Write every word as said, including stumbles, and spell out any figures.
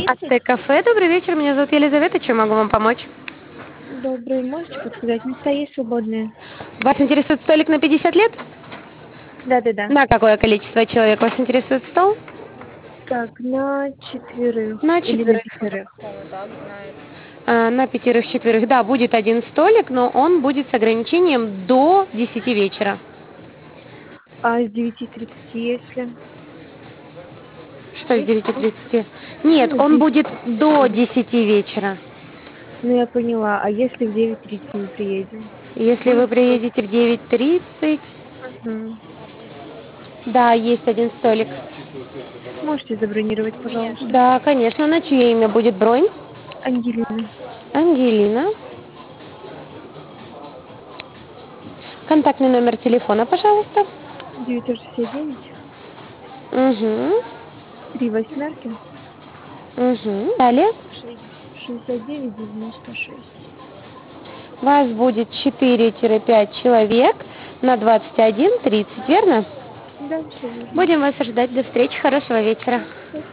Ате кафе, добрый вечер, меня зовут Елизавета, чем могу вам помочь? Добрый, можете подсказать, места есть свободные? Вас интересует столик на пятьдесят лет? Да-да-да. На какое количество человек вас интересует стол? Так, на четверых На или на четверых. пятерых? А, на пятерых-четверых, да, будет один столик, но он будет с ограничением до десяти вечера. А с девяти тридцати если? Что с Есть девяти такое? тридцати? Нет, Ну, он десять будет до тридцать. десяти вечера. Ну, я поняла. А если в девять тридцать мы приедем? Если вы Будет столик? приедете в девять тридцать, Мгм. да, есть один столик. Можете забронировать, пожалуйста? Да, конечно, на чье имя будет бронь? Ангелина. Ангелина. Контактный номер телефона, пожалуйста. девятьсот шестьдесят девять, Угу. три восьмерки, Угу. Далее. шестьдесят девять девяносто шесть. Вас будет четыре-пять человек на двадцать один тридцать, верно? Да, все верно. Будем вас ожидать. До встречи. Хорошего вечера.